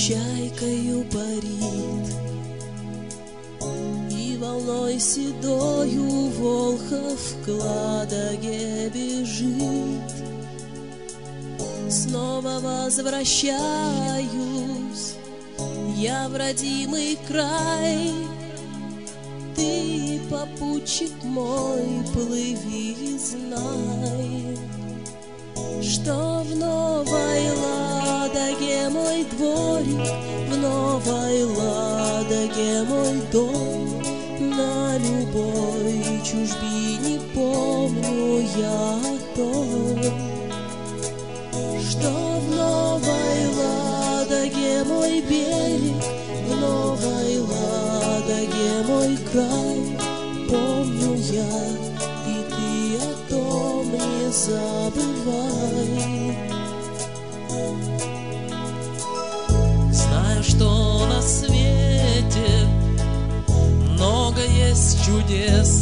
чайкою парит, и волной седою Волхов к Ладоге бежит. Снова возвращаюсь я в родимый край. Ты, попутчик мой, плыви и знай, что в Новой Ладоге мой дворик, в Новой Ладоге мой дом. На любой чужбине помню я о том, что в Новой Ладоге мой берег, в Новой Ладоге мой край. Помню я, и ты о том не забывай. Знаю, что на свете много есть чудес,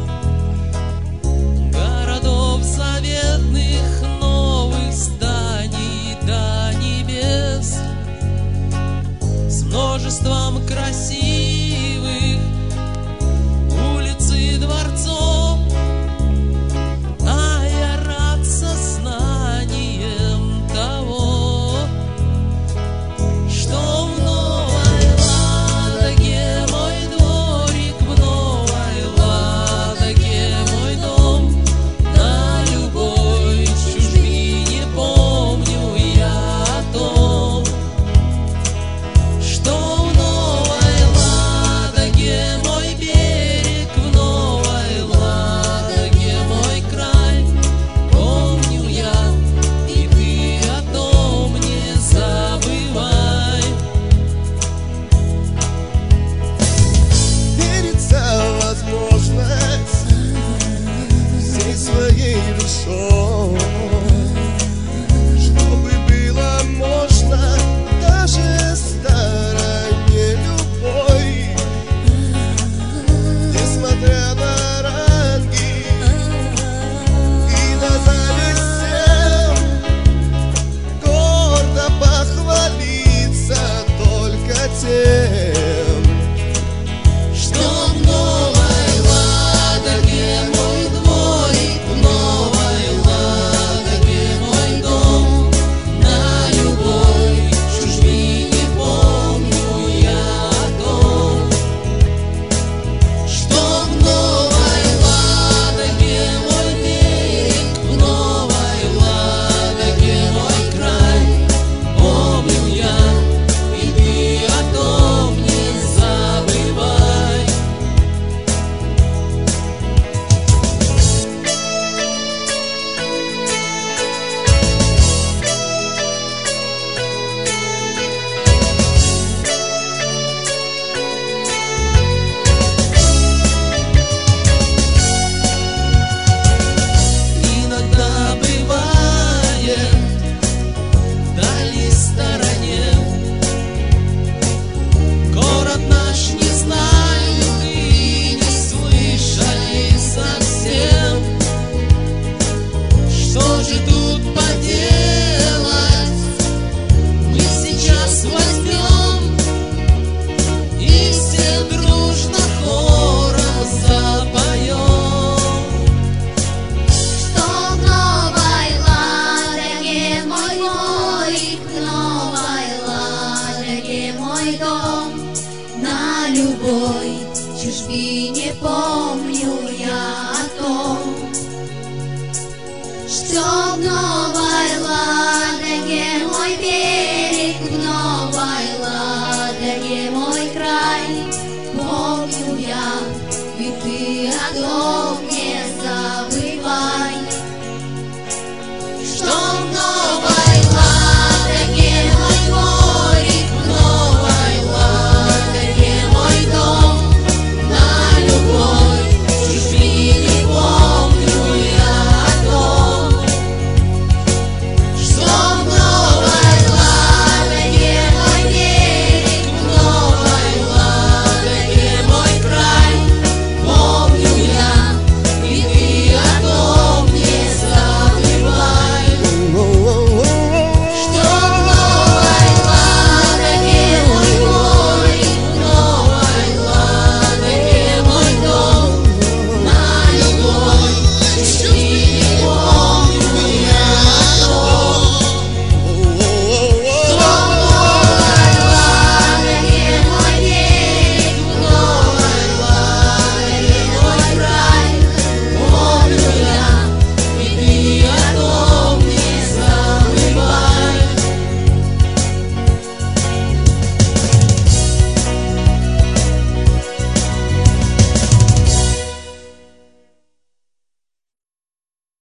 городов заветных, новых зданий до небес, с множеством красивых улиц и дворцов. А я рад сознанием того, что в Новой Ладоге мой дворик, в Новой Ладоге мой дом. На любой чужбине помню я о том, что в Новой Ладоге мой берег, в Новой Ладоге мой край. Помню я, и ты о том не забывай. Верится возможность всей своей душой